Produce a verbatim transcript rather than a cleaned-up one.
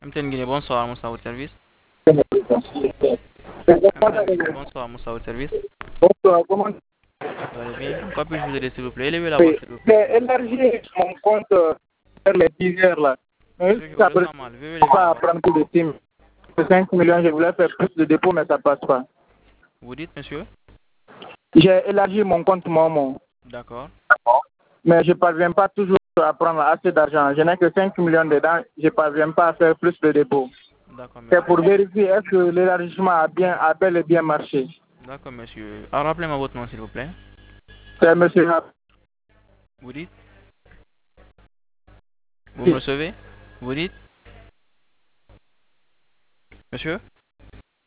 M T N Guinée, bonsoir, Moussa, au service. M T N Guinée, bonsoir, Moussa, au service. Bonsoir, comment Vous allez bien? En quoi puis-je vous aider, s'il vous plaît? Élevez la voix, oui. s'il vous plaît. J'ai élargi mon compte euh, vers les dix heures là. Mais Monsieur, je vous ça peut ressens mal. Veuillez élever la pas voix. prendre tout de suite. De cinq millions, je voulais faire plus de dépôts, mais ça passe pas. Vous dites, monsieur? J'ai élargi mon compte Momo, D'accord. mais je parviens pas toujours à prendre assez d'argent. Je n'ai que cinq millions dedans, je parviens pas à faire plus de dépôts. D'accord, C'est monsieur. pour vérifier est-ce que l'élargissement a bien, a bel et bien marché. D'accord, monsieur. Ah, rappelez-moi votre nom, s'il vous plaît. C'est monsieur Vous dites? Vous me Hafiz. recevez? Vous dites? Monsieur?